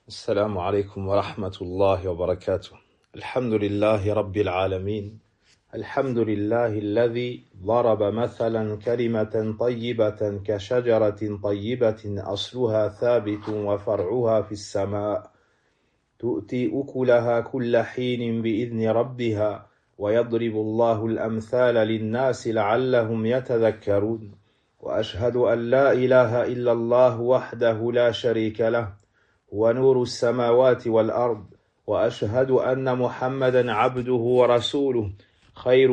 السلام عليكم ورحمة الله وبركاته. الحمد لله رب العالمين. الحمد لله الذي ضرب مثلا كلمة طيبة كشجرة طيبة أصلها ثابت وفرعها في السماء تؤتي أكلها كل حين بإذن ربها ويضرب الله الأمثال للناس لعلهم يتذكرون وأشهد أن لا إله إلا الله وحده لا شريك له ونور السماوات والأرض وأشهد أن محمدا عبده ورسوله خير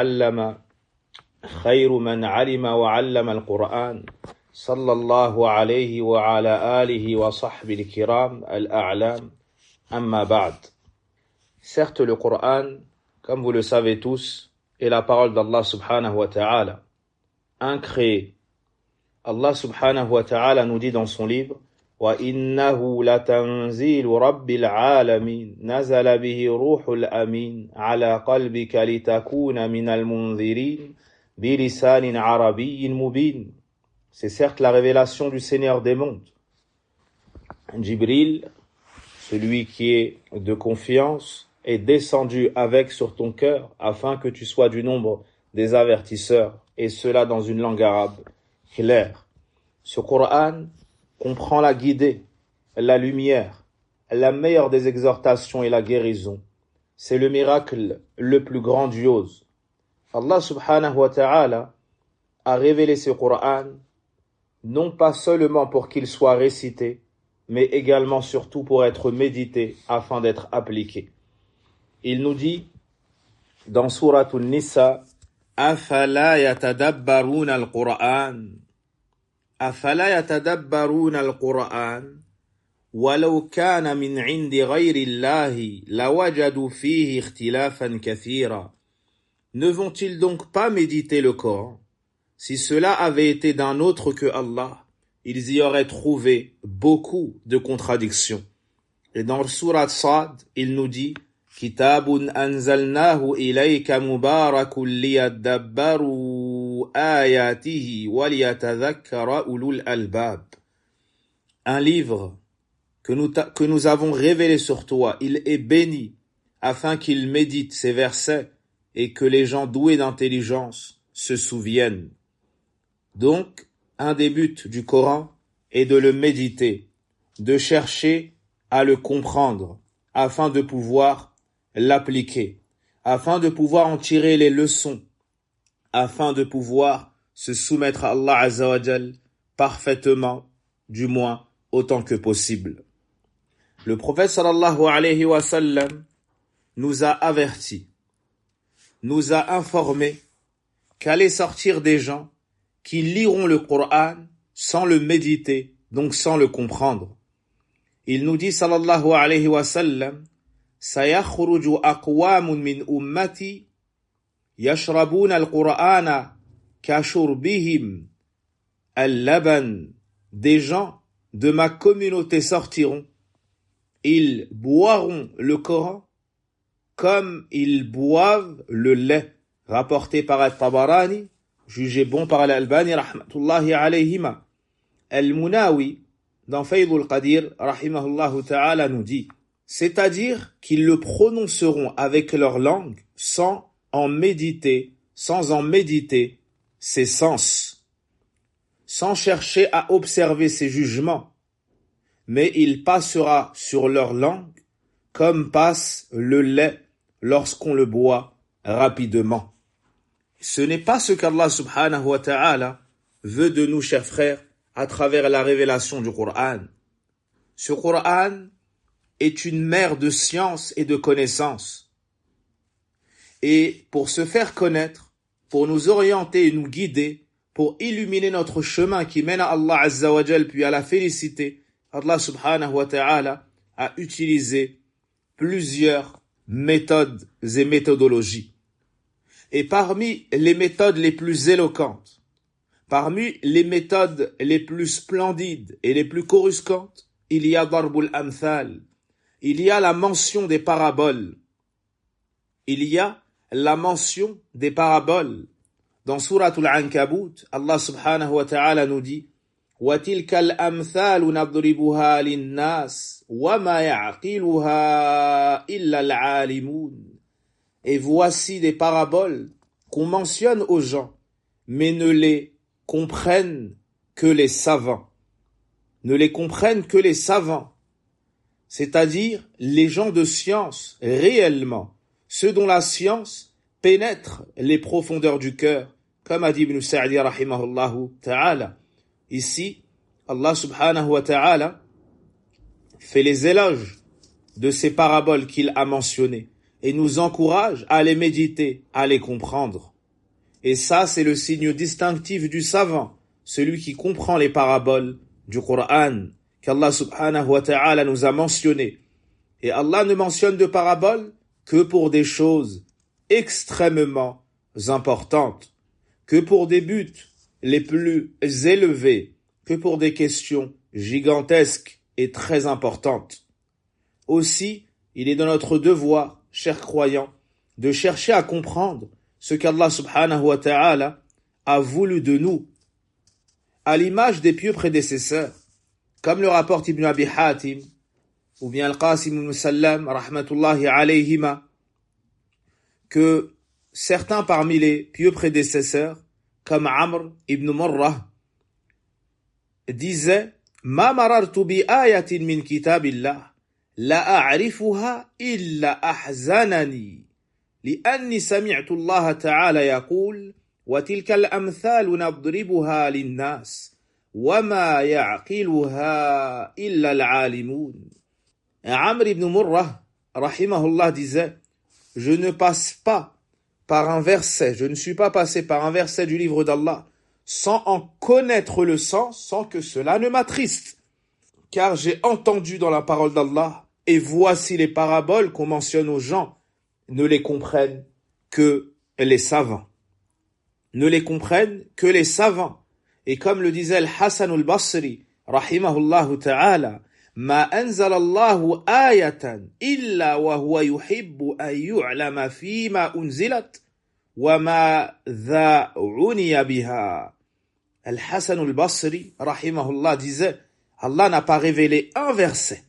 من علم وعلم القرآن صلى الله عليه وعلى آله وصحبه الكرام الأعلام أما بعد. Certes, le Coran, comme vous le savez tous, est la parole d'Allah subhanahu wa ta'ala, incréé. Allah subhanahu wa ta'ala nous dit dans son livre وَإِنَّهُ لَتَنزِيلُ رَبِّ الْعَالَمِينَ نَزَلَ بِهِ رُوحُ الْأَمِينَ عَلَى قَلْبِكَ لِتَكُونَ مِنَ الْمُنذِرِينَ بِلِسَانٍ عَرَبِيٍّ مُبِينٍ. C'est certes la révélation du Seigneur des mondes. Jibril, celui qui est de confiance, est descendu avec sur ton cœur afin que tu sois du nombre des avertisseurs, et cela dans une langue arabe claire. Ce Coran comprend la guidée, la lumière, la meilleure des exhortations et la guérison. C'est le miracle le plus grandiose. Allah subhanahu wa ta'ala a révélé ce Coran non pas seulement pour qu'il soit récité, mais également surtout pour être médité afin d'être appliqué. Il nous dit dans Surat An-Nisa أَفَلَا يَتَدَبَّرُونَ الْقُرْآنَ أَفَلَا يَتَدَبَّرُونَ الْقُرْآنَ وَلَوْ كَانَ مِنْ عِنْدِ غَيْرِ اللَّهِ لَوَجَدُوا فِيهِ اخْتِلَافًا كَثِيرًا. Ne vont-ils donc pas méditer le Coran? Si cela avait été d'un autre que Allah, ils y auraient trouvé beaucoup de contradictions. Et dans le Surat Sad, il nous dit كتاب أنزلناه إليك مبارك ليدبروا آياته وليتذكر أولو الألباب. Un livre que nous avons révélé sur toi, il est béni afin qu'il médite ses versets et que les gens doués d'intelligence se souviennent. Donc, un des buts du Coran est de le méditer, de chercher à le comprendre afin de pouvoir l'appliquer, afin de pouvoir en tirer les leçons, afin de pouvoir se soumettre à Allah Azza wa Jal parfaitement, du moins autant que possible. Le prophète sallallahu alayhi wa sallam nous a avertis, nous a informés qu'allaient sortir des gens qui liront le Coran sans le méditer, donc sans le comprendre. Il nous dit sallallahu alayhi wa sallam سيخرج أقوام من أمتي يشربون القرآن كشربهم اللبن. Des gens de ma communauté sortiront, ils boiront le Coran comme ils boivent le lait, rapporté par Al-Tabarani, jugé bon par Al-Albani rahmatullahi alayhima. Al-Munawi dans Faydul Qadir rahimahullahu ta'ala nous dit, c'est-à-dire qu'ils le prononceront avec leur langue sans en méditer ses sens, sans chercher à observer ses jugements, mais il passera sur leur langue comme passe le lait lorsqu'on le boit rapidement. Ce n'est pas ce qu'Allah subhanahu wa ta'ala veut de nous, chers frères, à travers la révélation du Coran. Ce Coran est une mer de science et de connaissances. Et pour se faire connaître, pour nous orienter et nous guider, pour illuminer notre chemin qui mène à Allah Azza wa Jal puis à la félicité, Allah subhanahu wa ta'ala a utilisé plusieurs méthodes et méthodologies. Et parmi les méthodes les plus éloquentes, parmi les méthodes les plus splendides et les plus coruscantes, il y a Darbul Amthal. Il y a la mention des paraboles. Dans Surat Al-Ankabut, Allah subhanahu wa ta'ala nous dit وَتِلْكَ الْأَمْثَالُ نَضْرِبُهَا لِلنَّاسِ وَمَا يَعْقِلُهَا إِلَّا الْعَالِمُونَ. Et voici des paraboles qu'on mentionne aux gens, mais ne les comprennent que les savants. Ne les comprennent que les savants, c'est-à-dire les gens de science réellement, ceux dont la science pénètre les profondeurs du cœur, comme a dit Ibn Sa'di rahimahullahu ta'ala. Ici, Allah subhanahu wa ta'ala fait les éloges de ces paraboles qu'il a mentionnées et nous encourage à les méditer, à les comprendre. Et ça, c'est le signe distinctif du savant, celui qui comprend les paraboles du Coran, qu'Allah subhanahu wa ta'ala nous a mentionnées. Et Allah ne mentionne de paraboles que pour des choses extrêmement importantes, que pour des buts les plus élevés, que pour des questions gigantesques et très importantes. Aussi, il est de notre devoir, chers croyants, de chercher à comprendre ce qu'Allah subhanahu wa ta'ala a voulu de nous, à l'image des pieux prédécesseurs, comme le rapporte Ibn Abi Hatim, ou bien Al-Qasim ibn Sallam, rahmatullahi alayhima, que certains parmi les pieux prédécesseurs, comme Amr ibn Murrah, disaient « Ma marartu bi ayatin min kitabillah, la a'rifuha illa ahzanani, li'anni sami'tu Allah ta'ala yaqul, wa tilka al-amthal nadribuha lin-nas, wa ma ya'qiluha illa al-alimun » Amr ibn Murrah, rahimahullah, disait « Je ne passe pas par un verset, je ne suis pas passé par un verset du livre d'Allah sans en connaître le sens, sans que cela ne m'attriste. Car j'ai entendu dans la parole d'Allah, et voici les paraboles qu'on mentionne aux gens, ne les comprennent que les savants. Ne les comprennent que les savants. Et comme le disait Al-Hasan al-Basri, rahimahullahu ta'ala, ما أنزل الله آية إلا وهو يحب أن يعلم فيما أنزلت وما ذا عني بها. Al-Hasan al-Basri, rahimahullah, disait Allah n'a pas révélé un verset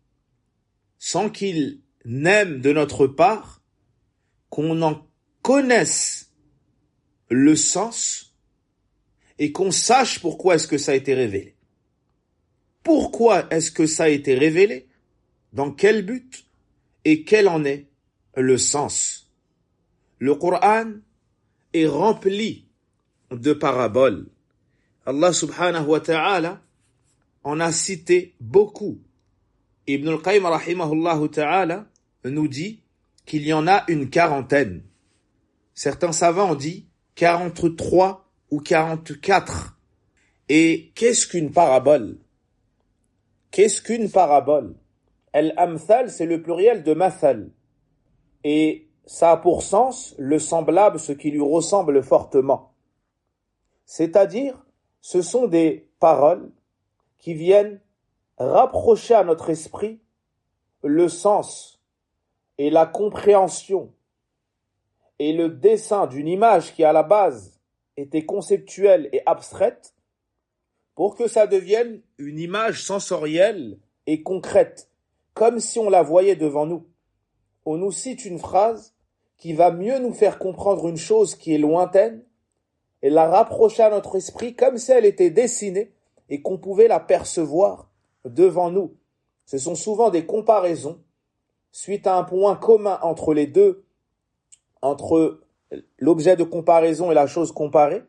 sans qu'il n'aime de notre part qu'on en connaisse le sens et qu'on sache pourquoi est-ce que ça a été révélé. Pourquoi est-ce que ça a été révélé? Dans quel but? Et quel en est le sens? Le Coran est rempli de paraboles. Allah subhanahu wa ta'ala en a cité beaucoup. Ibn al-Qayyim rahimahullahu ta'ala nous dit qu'il y en a une quarantaine. Certains savants ont dit 43 ou 44. Et qu'est-ce qu'une parabole? Qu'est-ce qu'une parabole? Al-amthal, c'est le pluriel de mathal. Et ça a pour sens le semblable, ce qui lui ressemble fortement. C'est-à-dire, ce sont des paroles qui viennent rapprocher à notre esprit le sens et la compréhension et le dessin d'une image qui à la base était conceptuelle et abstraite, pour que ça devienne une image sensorielle et concrète, comme si on la voyait devant nous. On nous cite une phrase qui va mieux nous faire comprendre une chose qui est lointaine et la rapprocher à notre esprit comme si elle était dessinée et qu'on pouvait la percevoir devant nous. Ce sont souvent des comparaisons suite à un point commun entre les deux, entre l'objet de comparaison et la chose comparée,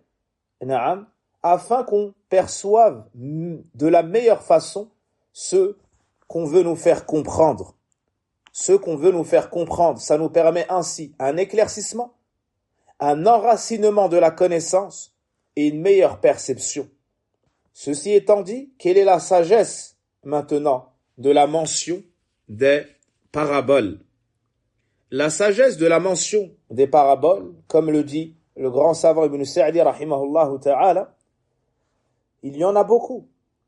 afin qu'on perçoive de la meilleure façon ce qu'on veut nous faire comprendre. Ce qu'on veut nous faire comprendre, ça nous permet ainsi un éclaircissement, un enracinement de la connaissance et une meilleure perception. Ceci étant dit, quelle est la sagesse maintenant de la mention des paraboles? La sagesse de la mention des paraboles, comme le dit le grand savant Ibn Sa'di rahimahullah ta'ala, il y en a beaucoup.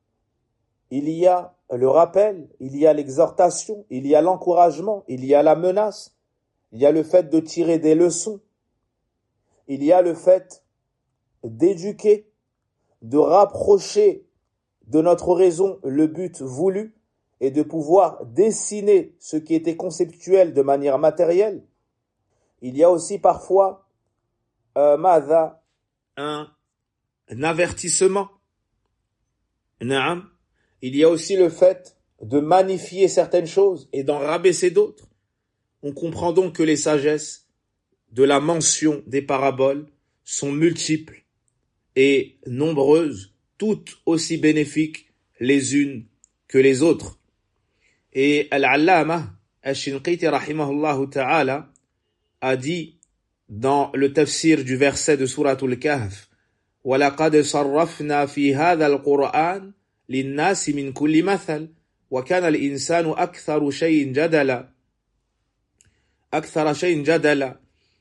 Il y a le rappel, il y a l'exhortation, il y a l'encouragement, il y a la menace, il y a le fait de tirer des leçons, il y a le fait d'éduquer, de rapprocher de notre raison le but voulu et de pouvoir dessiner ce qui était conceptuel de manière matérielle, il y a aussi parfois un avertissement. Naam. Il y a aussi le fait de magnifier certaines choses et d'en rabaisser d'autres. On comprend donc que les sagesses de la mention des paraboles sont multiples et nombreuses, toutes aussi bénéfiques les unes que les autres. Et Al-Allama Ash-Shinqiti rahimahullah ta'ala a dit dans le tafsir du verset de Suratul Kahf: وَلَقَدْ صَرَّفْنَا فِي هَذَا الْقُرْآنِ لِلنَّاسِ مِنْ كُلِّ مَثَلٍ وَكَانَ الْإِنسَانُ أَكْثَرَ شَيْءٍ جَدَلًا.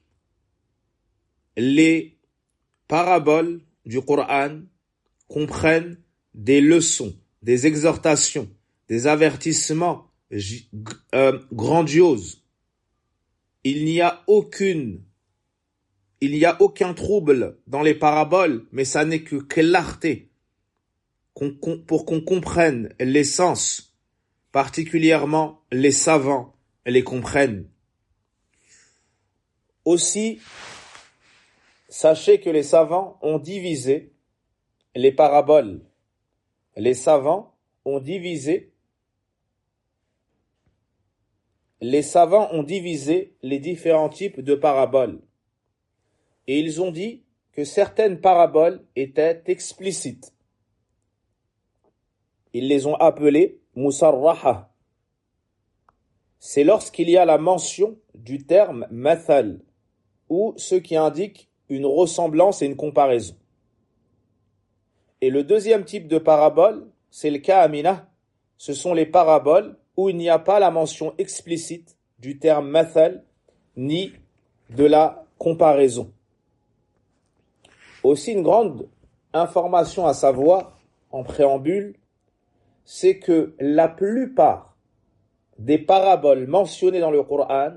Les paraboles du Coran comprennent des leçons, des exhortations, des avertissements grandioses. Il n'y a aucun trouble dans les paraboles, mais ça n'est que clarté pour qu'on comprenne l'essence, particulièrement les savants les comprennent. Aussi, sachez que les savants ont divisé les paraboles. Les savants ont divisé les différents types de paraboles. Et ils ont dit que certaines paraboles étaient explicites. Ils les ont appelées musarraha. C'est lorsqu'il y a la mention du terme mathal, ou ce qui indique une ressemblance et une comparaison. Et le deuxième type de parabole, c'est le ka'amina. Ce sont les paraboles où il n'y a pas la mention explicite du terme mathal, ni de la comparaison. Aussi, une grande information à savoir, en préambule, c'est que la plupart des paraboles mentionnées dans le Coran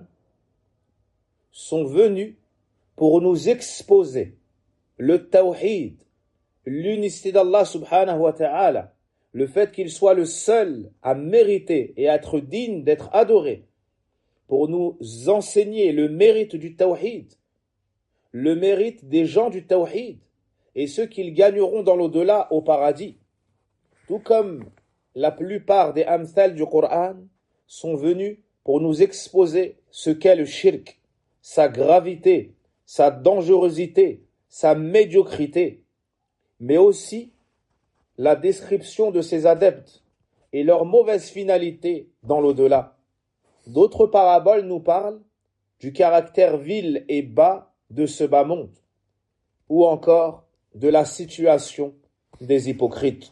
sont venues pour nous exposer le tawhid, l'unicité d'Allah subhanahu wa ta'ala, le fait qu'il soit le seul à mériter et à être digne d'être adoré, pour nous enseigner le mérite du tawhid, le mérite des gens du tawhid et ceux qu'ils gagneront dans l'au-delà au paradis. Tout comme la plupart des amthal du Coran sont venus pour nous exposer ce qu'est le shirk, sa gravité, sa dangerosité, sa médiocrité, mais aussi la description de ses adeptes et leur mauvaise finalité dans l'au-delà. D'autres paraboles nous parlent du caractère vil et bas de ce bas monde, ou encore de la situation des hypocrites.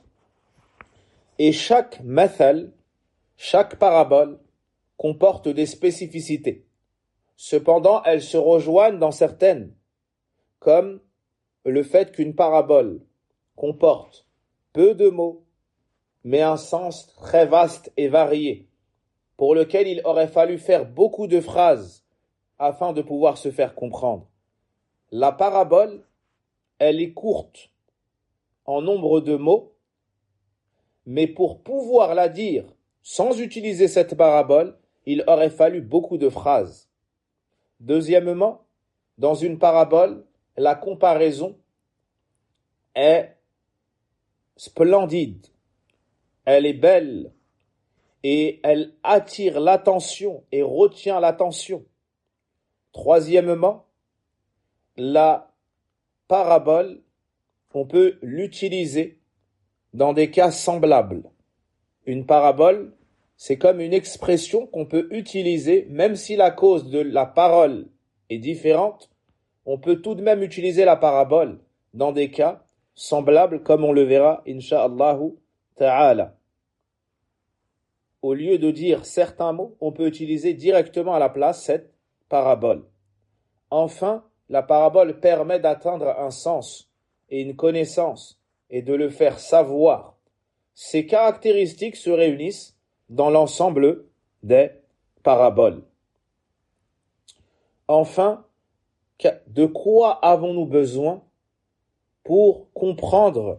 Et chaque mathal, chaque parabole, comporte des spécificités. Cependant, elles se rejoignent dans certaines, comme le fait qu'une parabole comporte peu de mots, mais un sens très vaste et varié, pour lequel il aurait fallu faire beaucoup de phrases afin de pouvoir se faire comprendre. La parabole, elle est courte en nombre de mots, mais pour pouvoir la dire sans utiliser cette parabole, il aurait fallu beaucoup de phrases. Deuxièmement, dans une parabole, la comparaison est splendide, elle est belle et elle attire l'attention et retient l'attention. Troisièmement, la parabole, on peut l'utiliser dans des cas semblables. Une parabole, c'est comme une expression qu'on peut utiliser, même si la cause de la parole est différente, on peut tout de même utiliser la parabole dans des cas semblables, comme on le verra, insha'Allahu ta'ala. Au lieu de dire certains mots, on peut utiliser directement à la place cette parabole. Enfin, la parabole permet d'atteindre un sens et une connaissance et de le faire savoir. Ces caractéristiques se réunissent dans l'ensemble des paraboles. Enfin, de quoi avons-nous besoin pour comprendre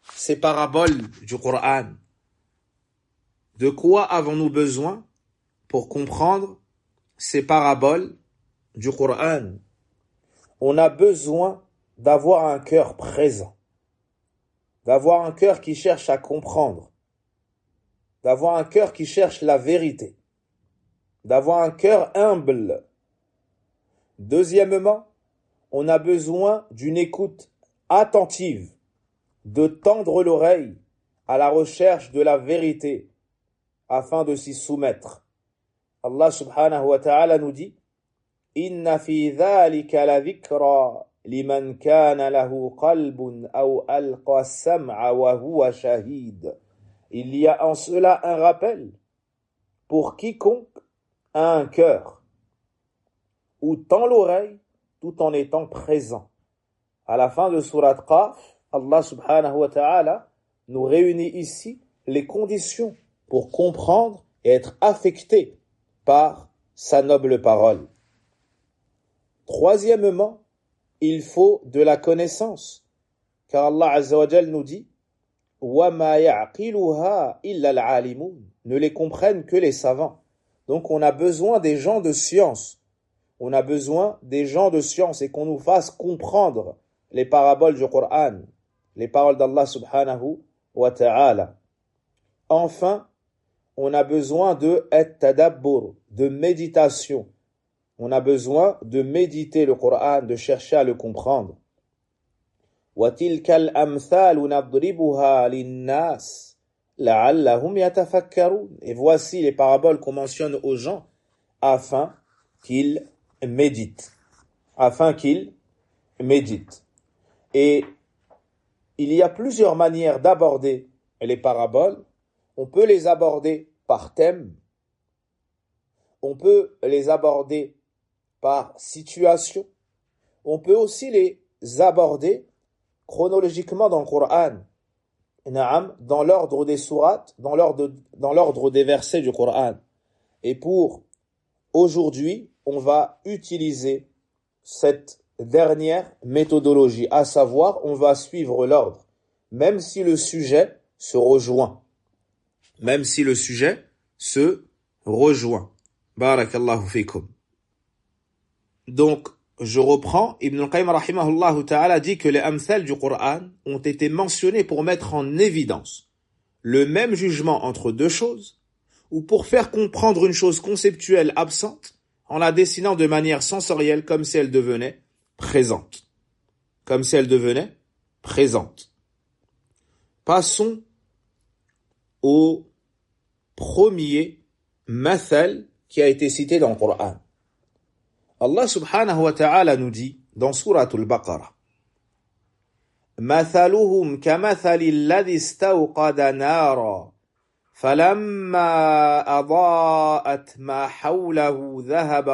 ces paraboles du Coran? De quoi avons-nous besoin pour comprendre ces paraboles du Coran? On a besoin d'avoir un cœur présent, d'avoir un cœur qui cherche à comprendre, d'avoir un cœur qui cherche la vérité, d'avoir un cœur humble. Deuxièmement, on a besoin d'une écoute attentive, de tendre l'oreille à la recherche de la vérité afin de s'y soumettre. Allah subhanahu wa ta'ala nous dit: Inna fi dhalika la dhikra liman kana lahu qalbun aw alqa as-sam'a wa huwa shahid. Il y a en cela un rappel pour quiconque a un cœur ou tend l'oreille tout en étant présent. À la fin de Surat Qaf, Allah subhanahu wa ta'ala nous réunit ici les conditions pour comprendre et être affecté par sa noble parole. Troisièmement, il faut de la connaissance, car Allah Azza wa Jal nous dit: وَمَا يَعْقِلُهَا إِلَّا الْعَالِمُونَ. Ne les comprennent que les savants. Donc on a besoin des gens de science. On a besoin des gens de science et qu'on nous fasse comprendre les paraboles du Coran, les paroles d'Allah subhanahu wa ta'ala. Enfin, on a besoin de at-tadabbur, de méditation. On a besoin de méditer le Coran, de chercher à le comprendre. وَتِلْكَ الْأَمْثَالُ نَضْرِبُهَا لِلنَّاسِ لَعَلَّهُمْ يَتَفَكَّرُونَ. Et voici les paraboles qu'on mentionne aux gens afin qu'ils méditent. Et il y a plusieurs manières d'aborder les paraboles. On peut les aborder par thème. On peut les aborder par situation. On peut aussi les aborder chronologiquement dans le Coran. Dans l'ordre des sourates, dans l'ordre des versets du Coran. Et pour aujourd'hui, on va utiliser cette dernière méthodologie, à savoir, on va suivre l'ordre, même si le sujet se rejoint. Barakallahu fikum. Donc, je reprends, Ibn al-Qayyim rahimahullah ta'ala dit que les amthal du Coran ont été mentionnés pour mettre en évidence le même jugement entre deux choses, ou pour faire comprendre une chose conceptuelle absente en la dessinant de manière sensorielle comme si elle devenait présente. Passons au premier mathal qui a été cité dans le Coran. Allah subhanahu wa ta'ala nous dit dans Surat al-Baqarah: مثلهم كمثل الذي استوقد نارا فلما أضاءت ما حوله ذهب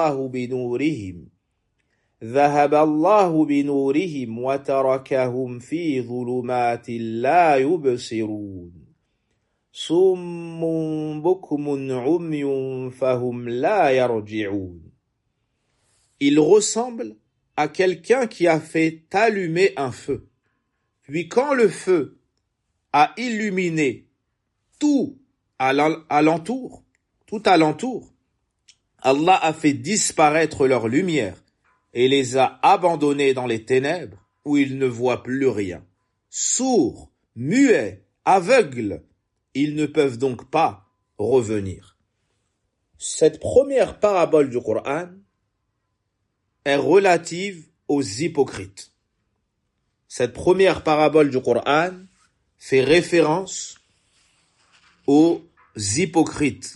الله بنورهم وتركهم في ظلمات لا يبصرون صم بكم عمي فهم لا يرجعون. Il ressemble à quelqu'un qui a fait allumer un feu. Puis quand le feu a illuminé tout alentour, Allah a fait disparaître leur lumière et les a abandonnés dans les ténèbres où ils ne voient plus rien. Sourds, muets, aveugles, ils ne peuvent donc pas revenir. Cette première parabole du Coran est relative aux hypocrites. Cette première parabole du Coran fait référence aux hypocrites.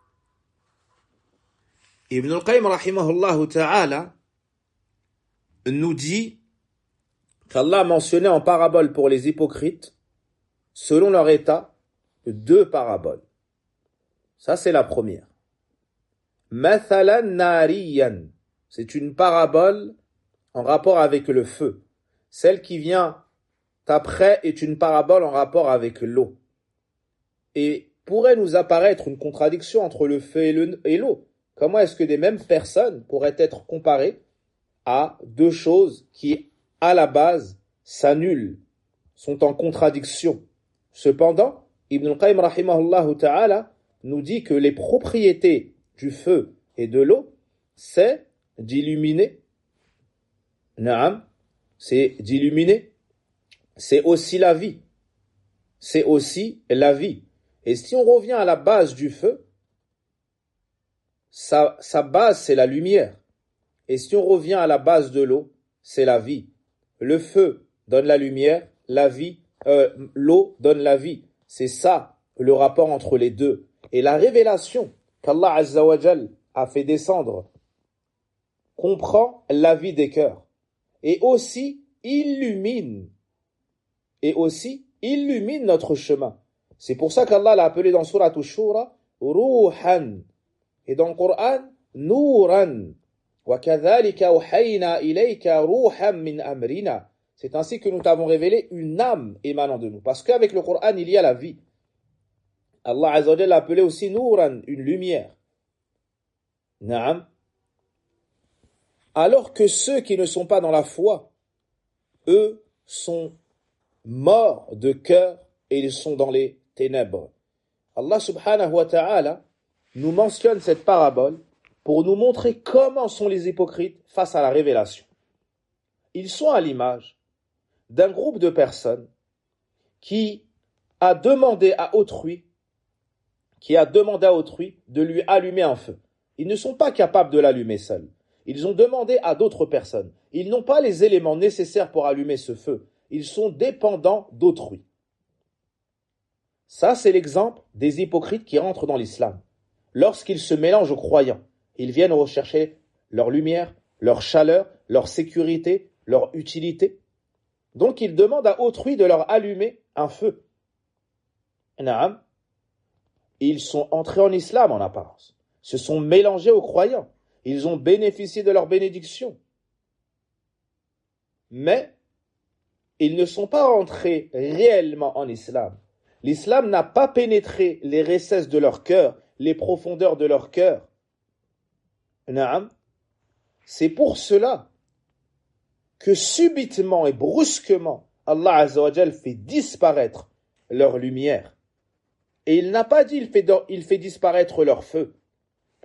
Ibn al-Qayyim rahimahullah ta'ala nous dit qu'Allah a mentionné en parabole pour les hypocrites, selon leur état, 2 paraboles. Ça, c'est la première. Mathalan nariyan. C'est une parabole en rapport avec le feu. Celle qui vient après est une parabole en rapport avec l'eau. Et pourrait nous apparaître une contradiction entre le feu et l'eau. Comment est-ce que des mêmes personnes pourraient être comparées à 2 choses qui, à la base, s'annulent? sont en contradiction. Cependant, Ibn al-Qayyim rahimahullah ta'ala nous dit que les propriétés du feu et de l'eau, c'est d'illuminer. Naam, c'est d'illuminer. C'est aussi la vie. C'est aussi la vie. Et si on revient à la base du feu, sa base, c'est la lumière. Et si on revient à la base de l'eau, c'est la vie. Le feu donne la lumière, l'eau donne la vie. C'est ça, le rapport entre les deux. Et la révélation qu'Allah Azza wa Jal a fait descendre comprend la vie des cœurs. Et aussi illumine notre chemin. C'est pour ça qu'Allah l'a appelé dans Surat Ash-Shura Ruhan. Et dans le Coran, Nouran. وَكَذَلِكَ أَوْحَيْنَا إِلَيْكَ رُوحًا مِّنْ أَمْرِنَا. C'est ainsi que nous t'avons révélé une âme émanant de nous. Parce qu'avec le Coran, il y a la vie. Allah Azza wa Jalla l'a appelé aussi Nouran, une lumière. Naam. Alors que ceux qui ne sont pas dans la foi, eux sont morts de cœur et ils sont dans les ténèbres. Allah subhanahu wa ta'ala nous mentionne cette parabole pour nous montrer comment sont les hypocrites face à la révélation. Ils sont à l'image d'un groupe de personnes qui a demandé à autrui de lui allumer un feu. Ils ne sont pas capables de l'allumer seuls. Ils ont demandé à d'autres personnes. Ils n'ont pas les éléments nécessaires pour allumer ce feu. Ils sont dépendants d'autrui. Ça, c'est l'exemple des hypocrites qui rentrent dans l'islam. Lorsqu'ils se mélangent aux croyants, ils viennent rechercher leur lumière, leur chaleur, leur sécurité, leur utilité. Donc, ils demandent à autrui de leur allumer un feu. Naam. Ils sont entrés en islam en apparence, se sont mélangés aux croyants. Ils ont bénéficié de leur bénédiction. Mais ils ne sont pas entrés réellement en islam. L'islam n'a pas pénétré les recesses de leur cœur, les profondeurs de leur cœur. Naam. C'est pour cela que subitement et brusquement, Allah Azza wa Jal fait disparaître leur lumière. Et il n'a pas dit il fait disparaître leur feu. Pourquoi ?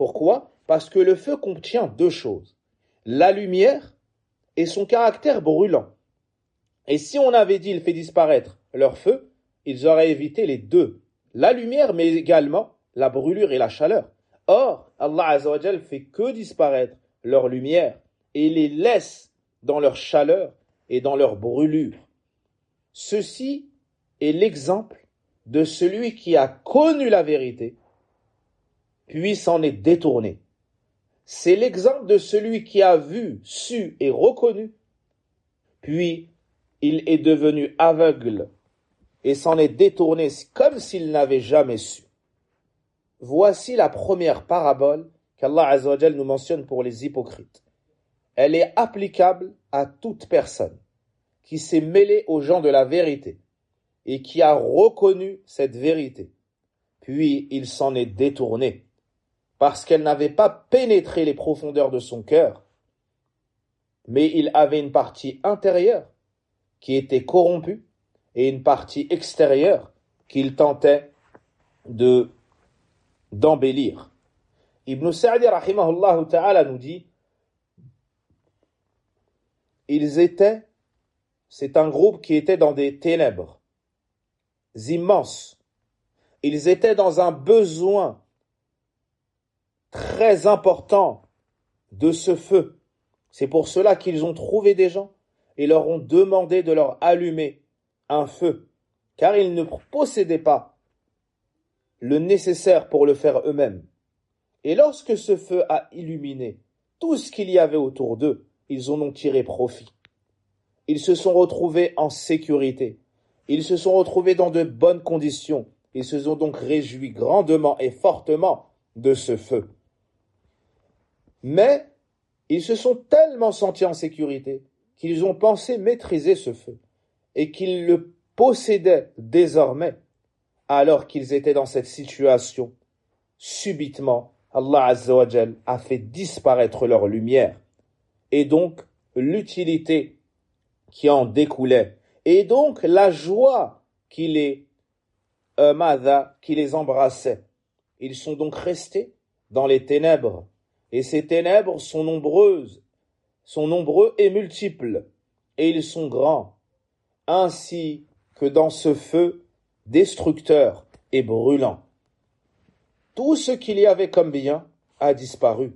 Parce que le feu contient deux choses. La lumière et son caractère brûlant. Et si on avait dit il fait disparaître leur feu, ils auraient évité les deux. La lumière, mais également la brûlure et la chaleur. Or, Allah Azza wa Jal fait que disparaître leur lumière et les laisse dans leur chaleur et dans leur brûlure. Ceci est l'exemple de celui qui a connu la vérité, puis s'en est détourné. C'est l'exemple de celui qui a vu, su et reconnu, puis il est devenu aveugle et s'en est détourné comme s'il n'avait jamais su. Voici la première parabole qu'Allah Azza wa Jal nous mentionne pour les hypocrites. Elle est applicable à toute personne qui s'est mêlée aux gens de la vérité et qui a reconnu cette vérité. Puis il s'en est détourné parce qu'elle n'avait pas pénétré les profondeurs de son cœur, mais il avait une partie intérieure qui était corrompue et une partie extérieure qu'il tentait d'embellir. Ibn Sa'di rahimahullah ta'ala nous dit, c'est un groupe qui était dans des ténèbres immenses. Ils étaient dans un besoin très important de ce feu. C'est pour cela qu'ils ont trouvé des gens et leur ont demandé de leur allumer un feu, car ils ne possédaient pas le nécessaire pour le faire eux-mêmes. Et lorsque ce feu a illuminé tout ce qu'il y avait autour d'eux, ils en ont tiré profit. Ils se sont retrouvés en sécurité. Ils se sont retrouvés dans de bonnes conditions. Ils se sont donc réjouis grandement et fortement de ce feu. Mais ils se sont tellement sentis en sécurité qu'ils ont pensé maîtriser ce feu et qu'ils le possédaient désormais alors qu'ils étaient dans cette situation. Subitement, Allah Azza wa Jal a fait disparaître leur lumière et donc l'utilité qui en découlait Et donc la joie qui les embrassait. Ils sont donc restés dans les ténèbres. Et ces ténèbres sont nombreux et multiples. Et ils sont grands. Ainsi que dans ce feu destructeur et brûlant. Tout ce qu'il y avait comme bien a disparu.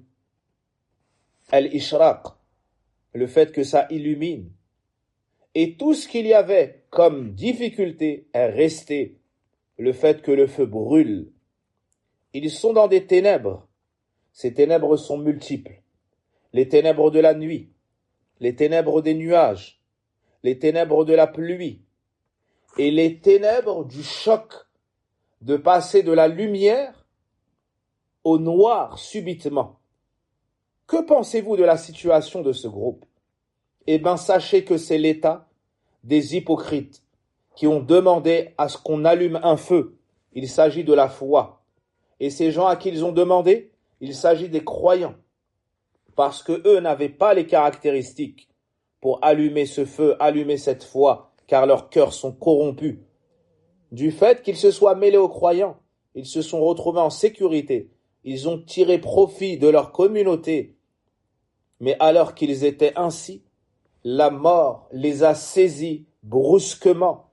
Al-Ishraq, le fait que ça illumine. Et tout ce qu'il y avait comme difficulté est resté. Le fait que le feu brûle. Ils sont dans des ténèbres. Ces ténèbres sont multiples. Les ténèbres de la nuit, les ténèbres des nuages, les ténèbres de la pluie et les ténèbres du choc de passer de la lumière au noir subitement. Que pensez-vous de la situation de ce groupe? Eh bien, sachez que c'est l'état des hypocrites qui ont demandé à ce qu'on allume un feu. Il s'agit de la foi. Et ces gens à qui ils ont demandé, il s'agit des croyants. Parce que eux n'avaient pas les caractéristiques pour allumer ce feu, allumer cette foi, car leurs cœurs sont corrompus. Du fait qu'ils se soient mêlés aux croyants, ils se sont retrouvés en sécurité. Ils ont tiré profit de leur communauté. Mais alors qu'ils étaient ainsi, la mort les a saisis brusquement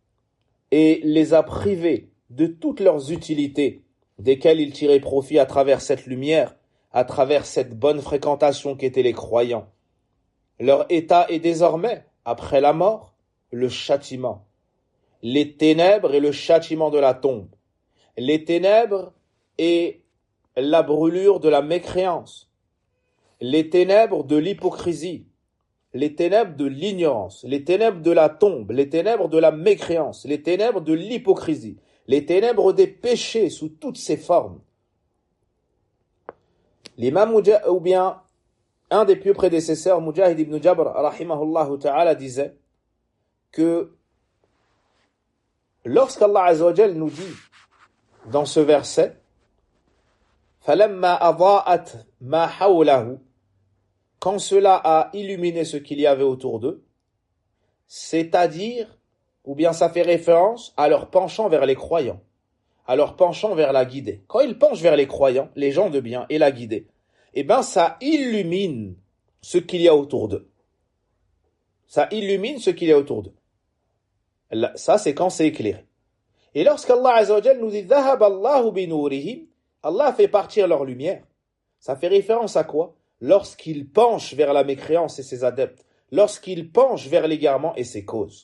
et les a privés de toutes leurs utilités, desquelles ils tiraient profit à travers cette lumière, à travers cette bonne fréquentation qu'étaient les croyants. Leur état est désormais, après la mort, le châtiment. Les ténèbres et le châtiment de la tombe. Les ténèbres et la brûlure de la mécréance. Les ténèbres de l'hypocrisie. Les ténèbres de l'ignorance, les ténèbres de la tombe, les ténèbres de la mécréance, les ténèbres de l'hypocrisie, les ténèbres des péchés sous toutes ses formes. L'imam Mujahid, ou bien un des plus prédécesseurs, Mujahid ibn Jabr, rahimahullah ta'ala, disait que lorsqu'Allah Azza wa Jal nous dit dans ce verset فَلَمَّا أَضَاءَتْ مَا حَوْلَهُ, quand cela a illuminé ce qu'il y avait autour d'eux, c'est-à-dire, ou bien ça fait référence à leur penchant vers les croyants, à leur penchant vers la guidée. Quand ils penchent vers les croyants, les gens de bien et la guidée, eh bien ça illumine ce qu'il y a autour d'eux. Ça illumine ce qu'il y a autour d'eux. Ça, c'est quand c'est éclairé. Et lorsqu'Allah Azza wa Jal nous dit « ذَهَبَ اللَّهُ بِنُورِهِمْ » Allah fait partir leur lumière. Ça fait référence à quoi? Lorsqu'ils penchent vers la mécréance et ses adeptes, lorsqu'ils penchent vers l'égarement et ses causes.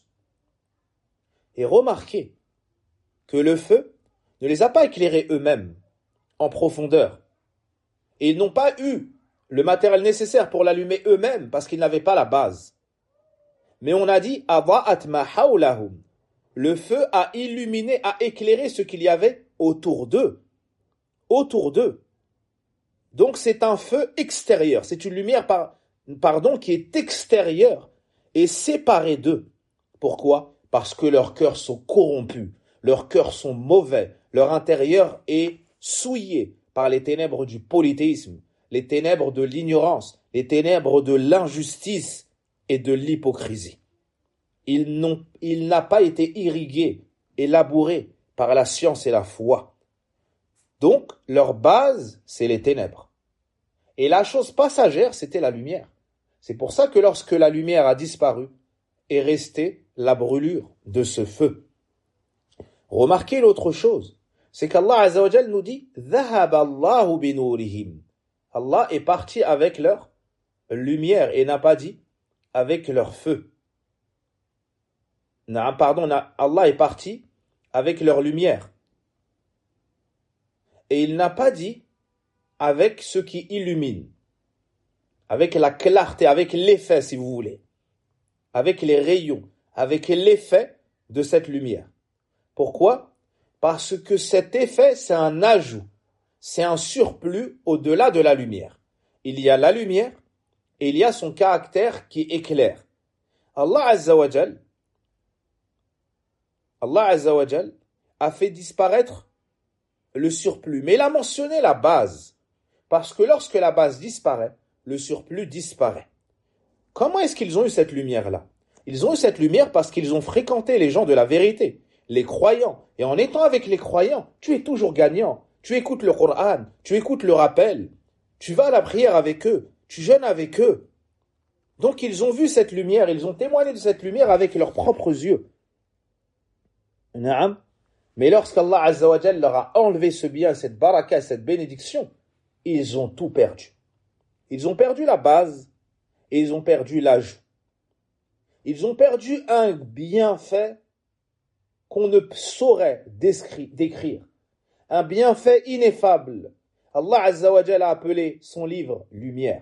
Et remarquez que le feu ne les a pas éclairés eux-mêmes, en profondeur. Et ils n'ont pas eu le matériel nécessaire pour l'allumer eux-mêmes, parce qu'ils n'avaient pas la base. Mais on a dit « أَضَاءَتْ مَا حَوْلَهُمْ » Le feu a illuminé, a éclairé ce qu'il y avait autour d'eux. Autour d'eux. Donc c'est un feu extérieur, c'est une lumière qui est extérieure et séparée d'eux. Pourquoi? Parce que leurs cœurs sont corrompus, leurs cœurs sont mauvais, leur intérieur est souillé par les ténèbres du polythéisme, les ténèbres de l'ignorance, les ténèbres de l'injustice et de l'hypocrisie. Il n'a pas été irrigué et labouré par la science et la foi. Donc, leur base, c'est les ténèbres. Et la chose passagère, c'était la lumière. C'est pour ça que lorsque la lumière a disparu, est restée la brûlure de ce feu. Remarquez l'autre chose, c'est qu'Allah Azza wa Jal nous dit « ذَهَبَ اللَّهُ بِنُورِهِمْ » Allah est parti avec leur lumière et n'a pas dit avec leur feu. Allah est parti avec leur lumière. Et il n'a pas dit avec ce qui illumine, avec la clarté, avec l'effet si vous voulez, avec les rayons, avec l'effet de cette lumière. Pourquoi? Parce que cet effet, c'est un ajout, c'est un surplus au-delà de la lumière. Il y a la lumière et il y a son caractère qui éclaire. Allah Azza wa Jal a fait disparaître le surplus. Mais il a mentionné la base. Parce que lorsque la base disparaît, le surplus disparaît. Comment est-ce qu'ils ont eu cette lumière-là? Ils ont eu cette lumière parce qu'ils ont fréquenté les gens de la vérité, les croyants. Et en étant avec les croyants, tu es toujours gagnant. Tu écoutes le Coran, tu écoutes le rappel, tu vas à la prière avec eux, tu jeûnes avec eux. Donc ils ont vu cette lumière, ils ont témoigné de cette lumière avec leurs propres yeux. Naam. Mais lorsqu'Allah Azza wa Jal leur a enlevé ce bien, cette baraka, cette bénédiction, ils ont tout perdu. Ils ont perdu la base et ils ont perdu l'ajout. Ils ont perdu un bienfait qu'on ne saurait décrire. Un bienfait ineffable. Allah Azza wa Jal a appelé son livre lumière.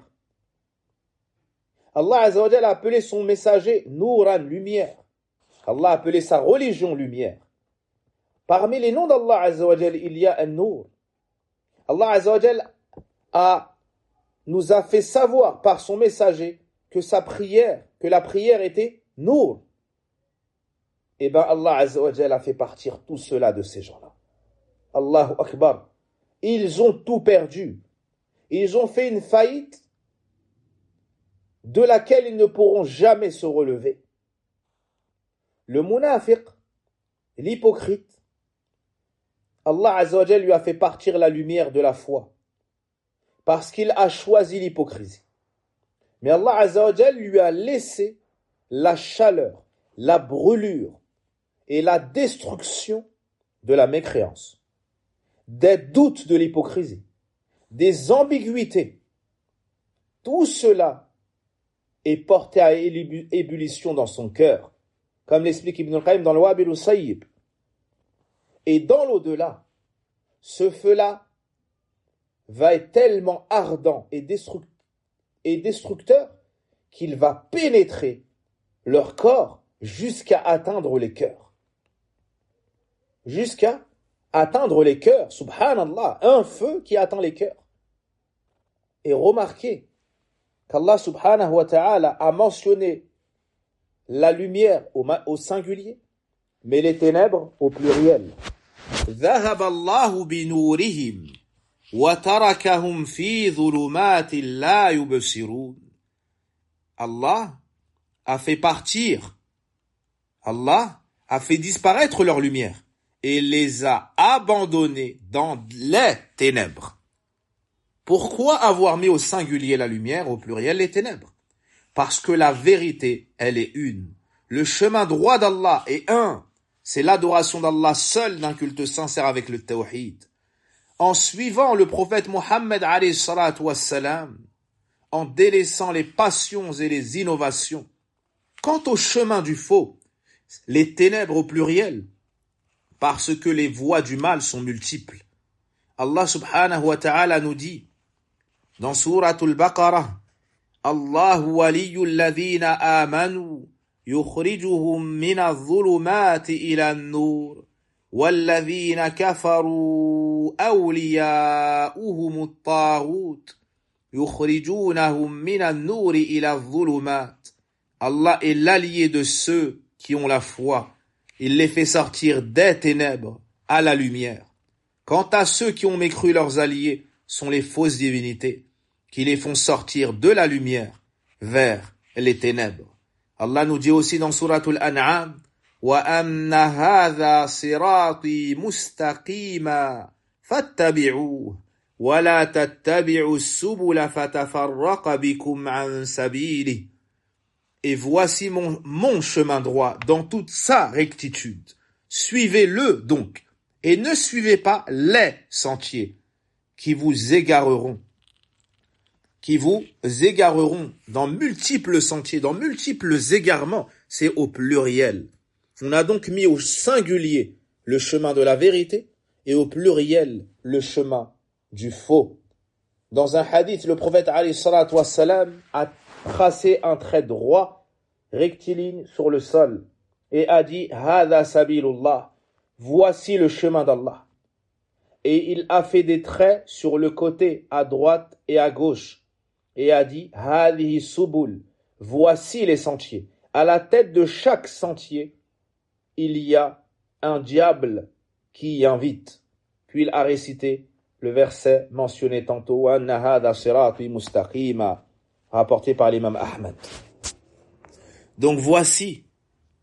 Allah Azza wa Jal a appelé son messager Nouran, lumière. Allah a appelé sa religion lumière. Parmi les noms d'Allah Azza wa Jal, il y a un Nour. Allah Azza wa Jal nous a fait savoir par son messager que la prière était Nour. Et bien Allah Azza wa Jal a fait partir tout cela de ces gens-là. Allahu Akbar. Ils ont tout perdu. Ils ont fait une faillite de laquelle ils ne pourront jamais se relever. Le munafiq, l'hypocrite, Allah Azza wa Jal lui a fait partir la lumière de la foi parce qu'il a choisi l'hypocrisie. Mais Allah Azza wa Jal lui a laissé la chaleur, la brûlure et la destruction de la mécréance, des doutes de l'hypocrisie, des ambiguïtés. Tout cela est porté à ébullition dans son cœur, comme l'explique Ibn al-Qayyim dans le Wabil al-Sayyib. Et dans l'au-delà, ce feu-là va être tellement ardent et destructeur qu'il va pénétrer leur corps jusqu'à atteindre les cœurs. Jusqu'à atteindre les cœurs, subhanallah, un feu qui atteint les cœurs. Et remarquez qu'Allah subhanahu wa ta'ala a mentionné la lumière au singulier, mais les ténèbres au pluriel. ذهب الله بنورهم وتركهم في ظلمات لا يبصرون. Allah a fait disparaître leur lumière et les a abandonnés dans les ténèbres. Pourquoi avoir mis au singulier la lumière, au pluriel les ténèbres? Parce que la vérité, elle est une. Le chemin droit d'Allah est un. C'est l'adoration d'Allah seul d'un culte sincère avec le tawhid. En suivant le prophète Mohammed alayhi salatu wassalam, en délaissant les passions et les innovations. Quant au chemin du faux, les ténèbres au pluriel, parce que les voies du mal sont multiples. Allah subhanahu wa ta'ala nous dit, dans Souratul Baqarah, Allahu waliyyul ladhina amanu يخرجهم من الظلمات إلى النور والذين كفروا أولياؤهم الطاغوت يخرجونهم من النور إلى الظلمات. Allah est l'allié de ceux qui ont la foi. Il les fait sortir des ténèbres à la lumière. Quant à ceux qui ont mécru, leurs alliés sont les fausses divinités qui les font sortir de la lumière vers les ténèbres. Allah nous dit aussi dans Souratul An'am, وَأَنَّ هَذَا صِرَاطِي مُسْتَقِيمًا فَاتَّبِعُوهُ وَلَا تَتَّبِعُوا السُّبُلَ فَتَفَرَّقَ بِكُمْ عَنْ سَبِيلِهِ. Et voici mon chemin droit dans toute sa rectitude. Suivez-le donc, et ne suivez pas les sentiers qui vous égareront dans multiples sentiers, dans multiples égarements. C'est au pluriel. On a donc mis au singulier le chemin de la vérité et au pluriel le chemin du faux. Dans un hadith, le prophète alayhi salatu wassalam a tracé un trait droit, rectiligne sur le sol et a dit « Hada sabilullah » voici le chemin d'Allah. Et il a fait des traits sur le côté, à droite et à gauche. Et a dit, Hadihi subul, voici les sentiers. À la tête de chaque sentier, il y a un diable qui y invite. Puis il a récité le verset mentionné tantôt, Wa anna hadha sirati mustaqima, rapporté par l'imam Ahmad. Donc voici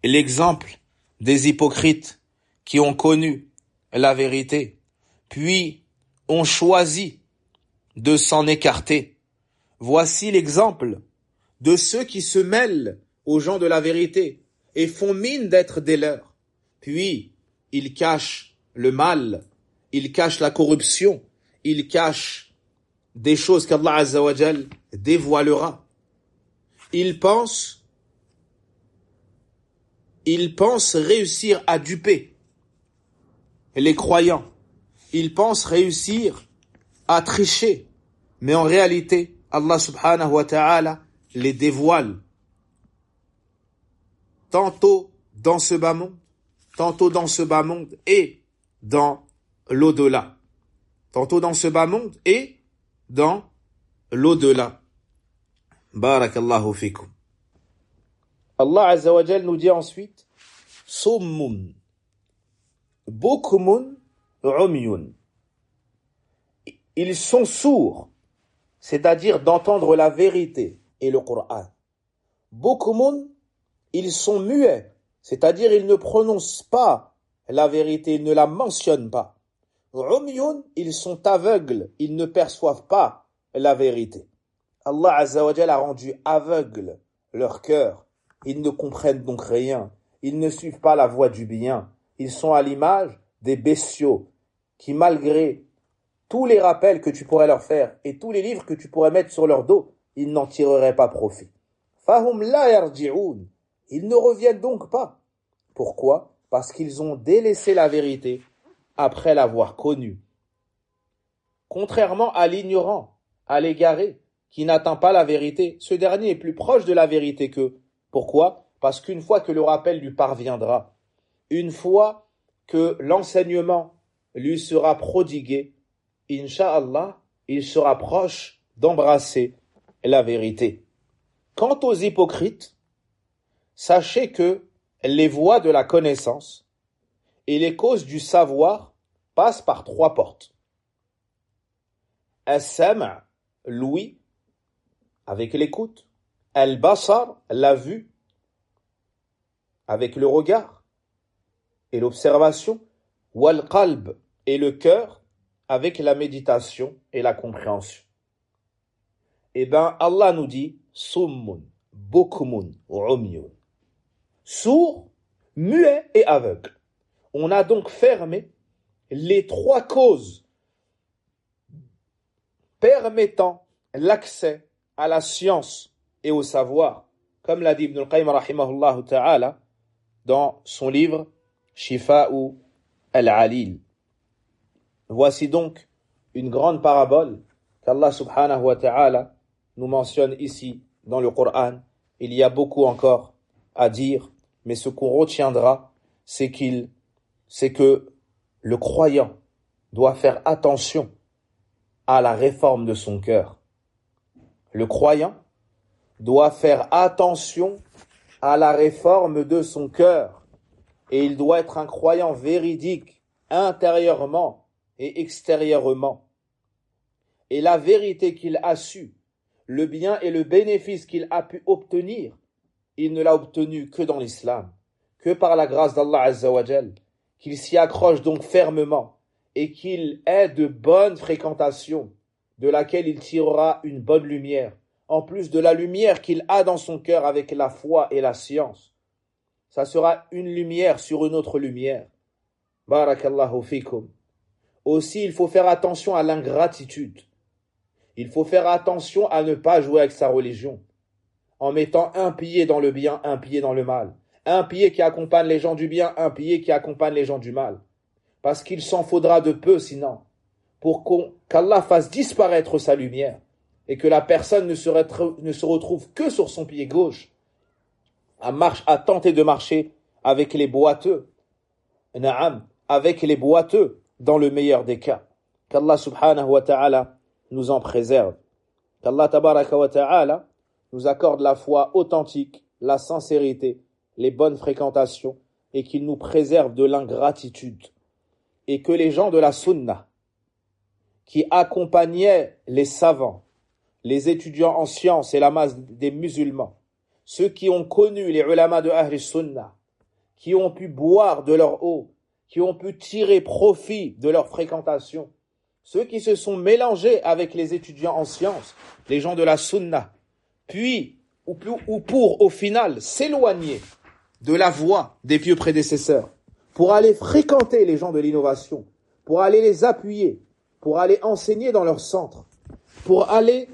l'exemple des hypocrites qui ont connu la vérité, puis ont choisi de s'en écarter. Voici l'exemple de ceux qui se mêlent aux gens de la vérité et font mine d'être des leurs. Puis, ils cachent le mal, ils cachent la corruption, ils cachent des choses qu'Allah Azza wa Jal dévoilera. Ils pensent réussir à duper les croyants. Ils pensent réussir à tricher. Mais en réalité, Allah subhanahu wa ta'ala les dévoile. Tantôt dans ce bas monde, tantôt dans ce bas monde et dans l'au-delà. Tantôt dans ce bas monde et dans l'au-delà. Barakallahu fikum. Allah Azza wa Jal nous dit ensuite Summun, Bukmun, Umyun. Ils sont sourds, c'est-à-dire d'entendre la vérité et le Coran. Bukmun, ils sont muets, c'est-à-dire ils ne prononcent pas la vérité, ils ne la mentionnent pas. Umyun, ils sont aveugles, ils ne perçoivent pas la vérité. Allah Azza wa Jal a rendu aveugles leur cœur. Ils ne comprennent donc rien. Ils ne suivent pas la voie du bien. Ils sont à l'image des bestiaux qui, malgré tous les rappels que tu pourrais leur faire et tous les livres que tu pourrais mettre sur leur dos, ils n'en tireraient pas profit. Fahum la yarji'un. Ils ne reviennent donc pas. Pourquoi? Parce qu'ils ont délaissé la vérité après l'avoir connue. Contrairement à l'ignorant, à l'égaré, qui n'atteint pas la vérité, ce dernier est plus proche de la vérité qu'eux. Pourquoi? Parce qu'une fois que le rappel lui parviendra, une fois que l'enseignement lui sera prodigué, Inch'Allah, il sera proche d'embrasser la vérité. Quant aux hypocrites, sachez que les voies de la connaissance et les causes du savoir passent par 3 portes. As-sam', l'ouïe, avec l'écoute. Al-basar, la vue, avec le regard et l'observation. Wal-qalb, et le cœur, avec la méditation et la compréhension. Eh bien, Allah nous dit Summun, Bukmun, Umyun. Sourd, muet et aveugle. On a donc fermé les 3 causes permettant l'accès à la science et au savoir, comme l'a dit Ibn al-Qayyim rahimahullah ta'ala dans son livre Shifa'u al-Alil. Voici donc une grande parabole qu'Allah subhanahu wa ta'ala nous mentionne ici dans le Coran. Il y a beaucoup encore à dire, mais ce qu'on retiendra, c'est que le croyant doit faire attention à la réforme de son cœur. Le croyant doit faire attention à la réforme de son cœur et il doit être un croyant véridique intérieurement et extérieurement. Et la vérité qu'il a su, le bien et le bénéfice qu'il a pu obtenir, il ne l'a obtenu que dans l'islam, que par la grâce d'Allah Azza wa Jal, qu'il s'y accroche donc fermement et qu'il ait de bonnes fréquentations de laquelle il tirera une bonne lumière, en plus de la lumière qu'il a dans son cœur avec la foi et la science. Ça sera une lumière sur une autre lumière. Barakallahu fikum. Aussi, il faut faire attention à l'ingratitude. Il faut faire attention à ne pas jouer avec sa religion, en mettant un pied dans le bien, un pied dans le mal. Un pied qui accompagne les gens du bien, un pied qui accompagne les gens du mal. Parce qu'il s'en faudra de peu sinon, pour qu'Allah fasse disparaître sa lumière, et que la personne ne se retrouve que sur son pied gauche, à tenter de marcher avec les boiteux, avec les boiteux, dans le meilleur des cas. Qu'Allah subhanahu wa ta'ala nous en préserve. Qu'Allah tabaraka wa ta'ala nous accorde la foi authentique, la sincérité, les bonnes fréquentations, et qu'il nous préserve de l'ingratitude. Et que les gens de la sunna, qui accompagnaient les savants, les étudiants en sciences et la masse des musulmans, ceux qui ont connu les ulama de Ahl Sunnah, qui ont pu boire de leur eau, qui ont pu tirer profit de leur fréquentation, ceux qui se sont mélangés avec les étudiants en sciences, les gens de la sunna, puis, ou pour au final s'éloigner de la voie des pieux prédécesseurs, pour aller fréquenter les gens de l'innovation, pour aller les appuyer, pour aller enseigner dans leur centre, pour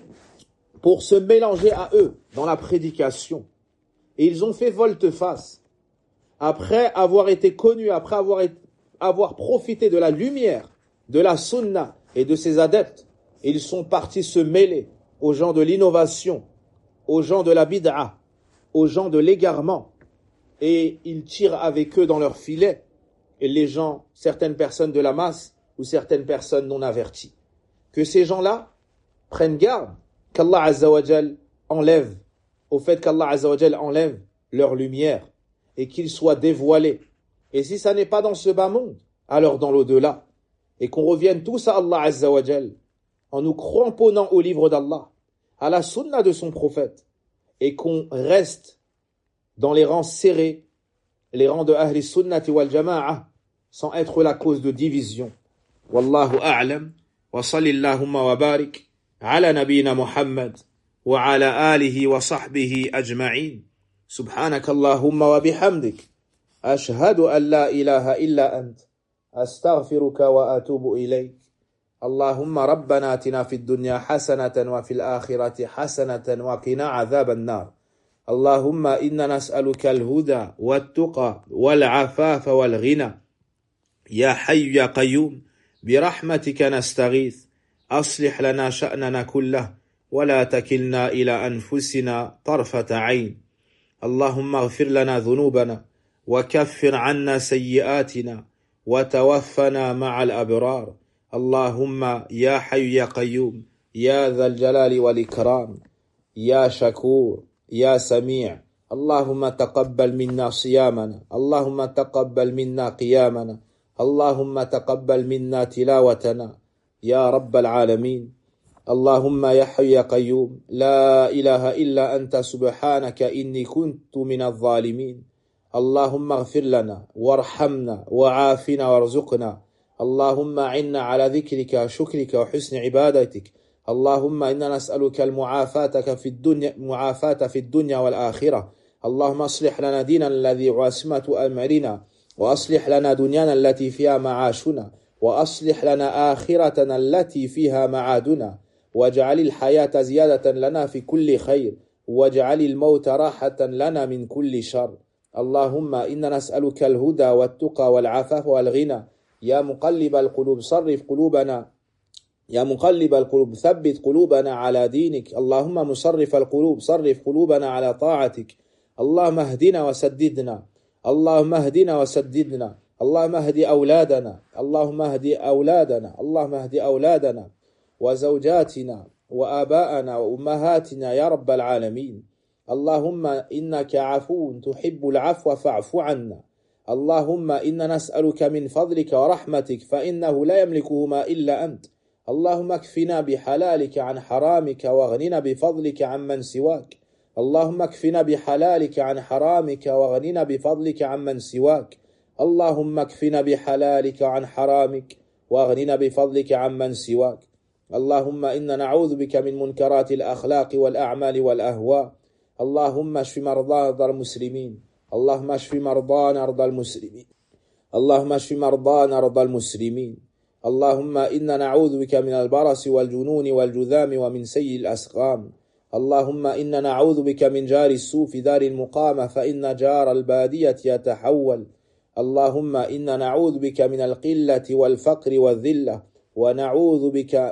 se mélanger à eux dans la prédication. Et ils ont fait volte-face. Après avoir été connus, après avoir profité de la lumière, de la sunna et de ses adeptes, ils sont partis se mêler aux gens de l'innovation, aux gens de la bid'a, aux gens de l'égarement, et ils tirent avec eux dans leur filet, et les gens, certaines personnes de la masse, ou certaines personnes non averties. Que ces gens-là prennent garde qu'Allah Azza wa Jal enlève, au fait qu'Allah Azza wa Jal enlève leur lumière, et qu'ils soient dévoilés. Et si ça n'est pas dans ce bas monde, alors dans l'au-delà, et qu'on revienne tous à Allah Azza wa Jal, en nous cramponnant au livre d'Allah, à la sunna de son prophète, et qu'on reste dans les rangs serrés, les rangs de Ahli Sunnati wal Jama'a, sans être la cause de division. Wallahu a'lam, wa sallillahumma wa barik, ala nabina Muhammad, wa ala alihi wa sahbihi ajma'in. Subhanakallahumma wa bihamdik, ashhadu an la ilaha illa ant, astaghfiruka wa atubu ilayk. اللهم ربنا آتنا في الدنيا حسنة وفي الآخرة حسنة وقنا عذاب النار. اللهم إنا نسألك الهدى والتقى والعفاف والغنى. يا حي يا قيوم برحمتك نستغيث أصلح لنا شأننا كله ولا تكلنا إلى أنفسنا طرفة عين. اللهم اغفر لنا ذنوبنا وكفر عنا سيئاتنا وتوفنا مع الأبرار. اللهم يا حي يا قيوم يا ذا الجلال والإكرام يا شكور يا سميع. اللهم تقبل منا صيامنا، اللهم تقبل منا قيامنا، اللهم تقبل منا تلاوتنا يا رب العالمين. اللهم يا حي يا قيوم لا إله إلا أنت سبحانك إني كنت من الظالمين. اللهم اغفر لنا وارحمنا وعافنا وارزقنا. اللهم أعنا على ذكرك وشكرك وحسن عبادتك. اللهم إنا نسألك المعافاة في الدنيا والآخرة. اللهم اصلح لنا ديننا الذي عاصمة أمرنا، وأصلح لنا دنيانا التي فيها معاشنا، وأصلح لنا آخرتنا التي فيها معادنا، واجعل الحياة زيادة لنا في كل خير، واجعل الموت راحة لنا من كل شر. اللهم إنا نسألك الهدى والتقى والعفاف والغنى. يا مقلب القلوب صرف قلوبنا، يا مقلب القلوب ثبت قلوبنا على دينك. اللهم مصرف القلوب صرف قلوبنا على طاعتك. اللهم اهدنا وسددنا، اللهم اهدنا وسددنا، اللهم اهد أولادنا، اللهم اهد أولادنا، اللهم اهد أولادنا وزوجاتنا وآباءنا وأمهاتنا يا رب العالمين. اللهم إنك عفو تحب العفو فاعف عنا. اللهم إنا نسألك من فضلك ورحمتك فإنه لا يملكهما إلا أنت. اللهم اكفنا بحلالك عن حرامك واغننا بفضلك عمن سواك. اللهم اكفنا بحلالك عن حرامك واغننا بفضلك عمن سواك. اللهم اكفنا بحلالك عن حرامك واغننا بفضلك عمن سواك. اللهم إنا نعوذ بك من منكرات الأخلاق والأعمال والأهواء. اللهم اشف مرضى المسلمين، اللهم اشف مرضانا ارض المسلمين، اللهم اشف مرضانا ارض المسلمين. اللهم إنا نعوذ بك من البرص والجنون والجذام ومن سيء الأسقام. اللهم إنا نعوذ بك من جار السوء في دار المقامة فإن جار البادية يتحول. اللهم إنا نعوذ بك من القلة والفقر والذلة، ونعوذ بك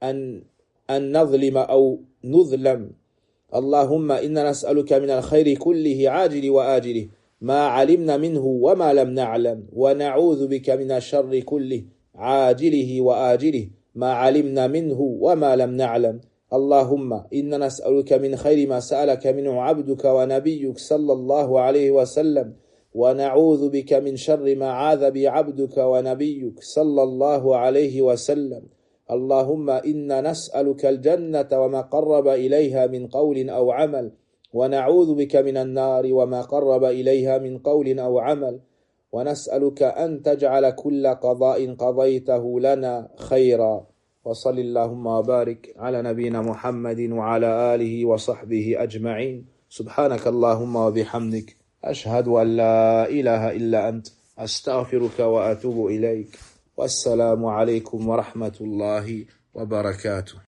أن نظلم أو نظلم. اللهم إنا نسألك من الخير كله عاجل وآجله ما علمنا منه وما لم نعلم، ونعوذ بك من الشر كله عاجله وآجله ما علمنا منه وما لم نعلم. اللهم إنا نسألك من خير ما سألك منه عبدك ونبيك صلى الله عليه وسلم، ونعوذ بك من شر ما عاذ به عبدك ونبيك صلى الله عليه وسلم. اللهم إنا نسألك الجنة وما قرب إليها من قول أو عمل، ونعوذ بك من النار وما قرب إليها من قول أو عمل ونسألك أن تجعل كل قضاء قضيته لنا خيرا وصل اللهم وبارك على نبينا محمد وعلى آله وصحبه أجمعين سبحانك اللهم وبحمدك أشهد أن لا إله إلا أنت أستغفرك وأتوب إليك والسلام عليكم ورحمة الله وبركاته.